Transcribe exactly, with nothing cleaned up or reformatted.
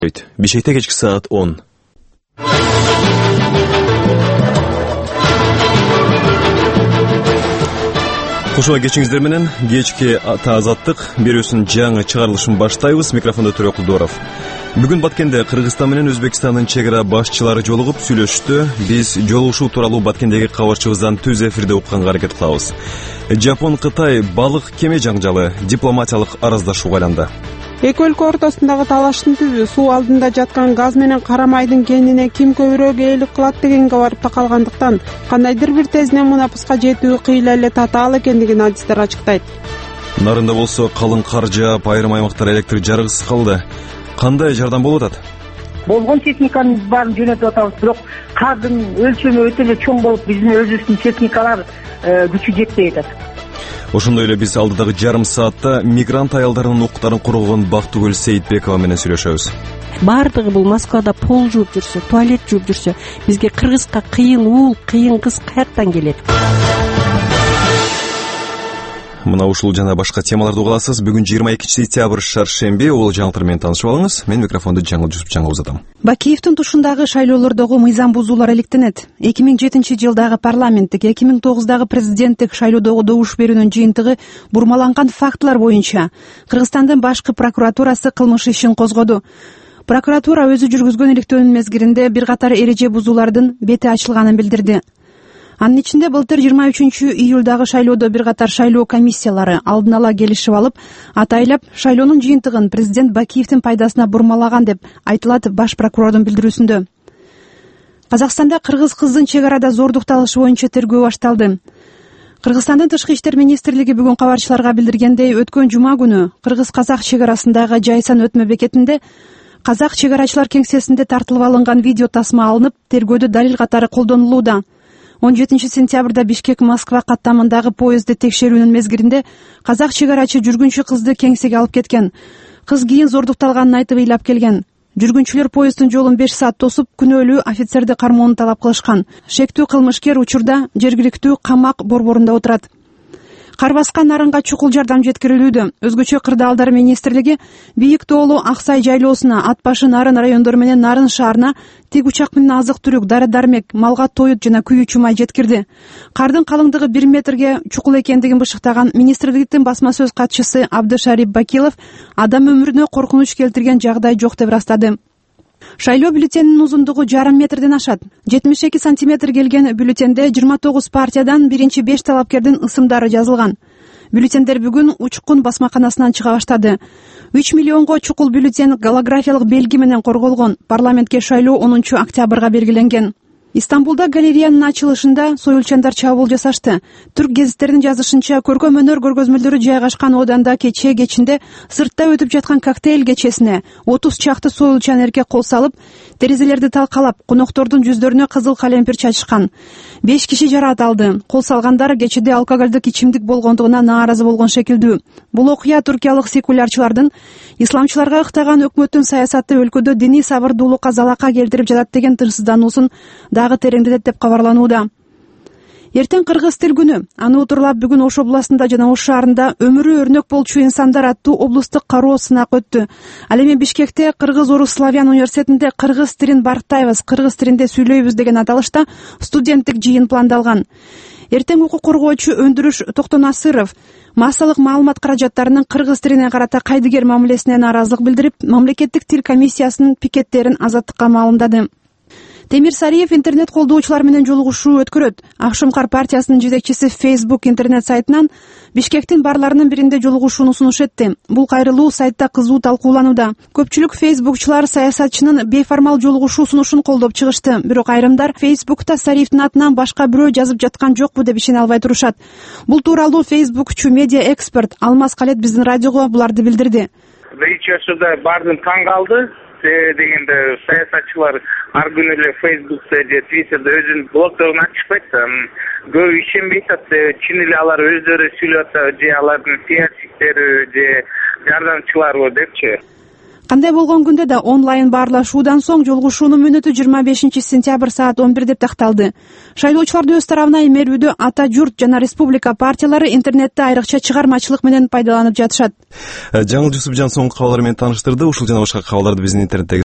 Бишкекте кечки саат он. Кошуга кечиңиздер менен кечки азаттык берүүсүнүн жаңы чыгарылышын баштайбыз. Микрофондо Төрө Кулдоров. Бүгүн Баткенде Кыргызстан менен Өзбекстандын чек ара башчылары жолугуп сүйлөштү. Биз жолугушуу тууралуу Баткендеги кабарчыбыздан түз эфирде укканга аракет кылабыз. Жапон Кытай балык кеме жаңжалы дипломатиялык араздашууга айланды. Эки өлкө ортосундагы талаштын түбү суу алдында жаткан газ менен кара майдын кенине ким көбүрөөк ээлик кылат дегенге барып такалгандыктан кандайдыр бир тезинен мунапыска жетүү кыйла эле татаал экендигин адистер ачыктайт. Нарында болсо калың кар жаап, айрым аймактар электр жарыгысыз калды. Кандай жардам болуп атат? Болгон техниканын баарын жөнөтүп атабыз, бирок кардын өлчөмү өтө эле чоң болуп, биздин өзүбүздүн техникалар күчү жетпей атат. Ошондой эле биз алдыдагы жарым саатта мигрант аялдарынын укуктарын коргогон Бактыгүл Сейитбекова менен сүйлөшөбүз. Бардыгы бул Москвада пол жууп жүрсө, туалет жууп жүрсө, бизге кыргызга кыйын уул, кыйын кыз каяктан келет? Мына ушул жана башка темаларды угасыз. Бүгүн жыйырма экинчи сентябрь шаршемби. Ол жаңылыктар менен таанышып алыңыз. Мен микрофонду жаңыл Жусуп жаңа узатам. Бакиевдин тушундагы шайлоолордогу мыйзам бузуулар иликтенет. эки миң жетинчи жылдагы парламенттик, эки миң тогуздагы президенттик шайлоодогу добуш берүүнүн жыйынтыгы бурмаланган фактылар боюнча Кыргызстандын башкы прокуратурасы кылмыш ишин козгоду. Прокуратура өзү жүргүзгөн иликтөөнүн мезгилинде бир катар эреже бузуулардын бети ачылганын билдирди. Анын ичинде былтыр жыйырма үчүнчү июлдагы шайлоодо бир катар шайлоо комиссиялары алдын ала келишип алып, атайлап шайлоонун жыйынтыгын президент Бакиевдин пайдасына бурмалаган деп айтылат баш прокурордун билдирүүсүндө. Казакстанда кыргыз кыздын чек арада зордук талышы боюнча тергөө башталды. Кыргызстандын тышкы иштер министрлиги бүгүн кабарчыларга билдиргендей, өткөн жума күнү кыргыз-казак чек арасындагы Жайсан өтмө бекетинде казак чек арачылар кеңсесинде тартылып алынган видео тасма алынып, тергөөдө далил катары колдонулууда. он жетинчи сентябрда Бишкек-Москва каттамындагы поезды текшерүүнүн мезгилинде казак чек арачы жүргүнчү кызды кеңсеге алып кеткен. Кыз кийин зордукталганын айтып ыйлап келген. Жүргүнчүлөр поезддин жолун беш саат тосуп, күнөөлүү офицерди кармоону талап кылышкан. Шектүү кылмышкер учурда жергиликтүү камак борборунда отурат. Кар баскан нарынга чукул жардам жеткирилүүдө. Өзгөчө кырдаалдар министрлиги Бийик Тоолу Аксай жайлоосуна, Ат башы Нарын райондору менен Нарын шаарына тик учак менен азык-түлүк, дары-дармек, малга тоют жана күйүүчү май жеткирди. Кардын калыңдыгы бир метрге чукул экендигин бышыктаган министрликтин басма сөз катчысы Абдышарип Бакилов адам өмүрүнө коркунуч келтирген жагдай жок деп ырастады. Шайлоо бюллетенинин узундугу жарым метрден ашат. жетимиш эки сантиметр келген бюллетенде жыйырма тогуз партиядан биринчи беш талапкердин ысымдары жазылган. Бюллетендер бүгүн Учкун басмаканасынан чыга баштады. үч миллионго чукул бюллетен голографиялык белги менен корголгон. Парламентке шайлоо онунчу октябрга белгиленген. Истамбулда галереянын ачылышында союлчандар чабуул жасашты. Түрк гезиттеринин жазышынча, көркөм өнөр көргөзмөлдөрү жайгашкан ооданда кечээ кечинде сыртта өтүп жаткан коктейль кечесине отуз чакты союлчан эркек кол салып, терезелерди талкалап, коноктордун жүздөрүнө кызыл калемпир чачышкан. беш киши жараат алды. Кол салгандар кечеде алкоголдук ичимдик болгондугуна нааразы болгон шекилдүү. Бул окуя туркиялык секулярчылардын исламчыларга ыктаган өкмөттүн саясаты өлкөдө диний сабырдуулукка залака келтирип жатат деген тынчсыздануусун дагы тереңдетет деп кабарланууда. Эртең кыргыз тил күнү. Аны утурлап бүгүн Ош областында жана Ош шаарында өмүрү өрнөк болчу инсандар аттуу облустук кароо сынак өттү. Ал эми Бишкекте Кыргыз-Орус славян университетинде кыргыз тилин барктайбыз, кыргыз тилинде сүйлөйбүз деген аталышта студенттик жыйын пландалган. Эртең укук коргоочу Өндүрүш Токтонасыров массалык маалымат каражаттарынын кыргыз тилине карата кайдыгер мамилесине нааразылык билдирип, мамлекеттик тил комиссиясынын пикеттерин азаттыкка маалымдады. Темир Сариев интернет колдоочулар менен жолугушуу өткөрөт. Акшумкар партиясынын жетекчиси Facebook интернет сайтынан Бишкектин барларынын биринде жолугушууну сунуш этти. Бул кайрылуу сайтта кызуу талкууланууда. Көпчүлүк фейсбукчулар саясатчынын бейформал жолугушуу сунушун колдоп чыгышты. Бирок айрымдар Фейсбукта Сариевдин атынан башка бирөө жазып жаткан жокпу деп ишене албай турушат. Бул тууралуу фейсбукчу медиа эксперт Алмаз Калет биздин радиого буларды билдирди. Биринчи учурда бардым таң калды. Дегенде саясатчылар ар күнү эле Фейсбукта же Твиттерде өзүнүн блогдорун ачышпайт. Көп ишенбейт атат. Чын эле алар өздөрү сүйлөп атат, же алардын пиарщиктери же жардамчылары депчи. Кандай болгон күндө да онлайн баарлашуудан соң жолугушуунун мүнөтү жыйырма бешинчи сентябрь саат он бир деп такталды. Шайлоочуларды өз тарабына эмерүүдө Ата журт жана Республика партиялары интернетте айрыкча чыгармачылык менен пайдаланып жатышат. Жаңыл Жусупжан соңку кабарлар менен тааныштырды. Ушул жана башка кабарларды биздин интернеттеги